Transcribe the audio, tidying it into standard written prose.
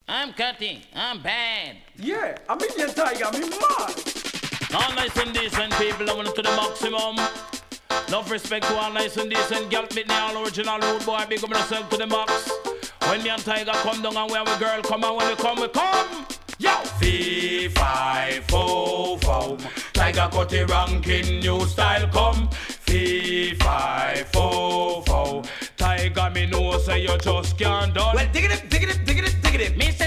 I'm cutting. I'm bad. Yeah, I'm Indian Tiger. I'm mad. All nice and decent people, I want it to the maximum. Love, respect to all nice and decent. Girl, meet me all original road boy. Big up myself to the max. When me and Tiger come down and where we girl come, and when we come, we come. Yo! Fee, fi, fo, fo. Tiger cut the ranking, new style come. Fee, fi, fo, fo. Tiger, me know say you just can't done. Well, dig it, dig it, dig it, dig it. Me